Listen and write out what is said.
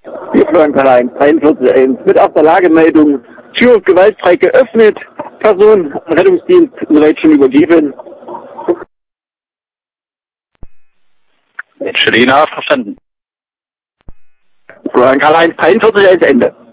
Hier Florian Karl-Heinz, 43.1, mit auf der Lagemeldung, Tür gewaltfrei geöffnet, Person, Rettungsdienst, soweit schon übergeben. Schelena, verstanden. Florian Karl-Heinz, 43.1, Ende.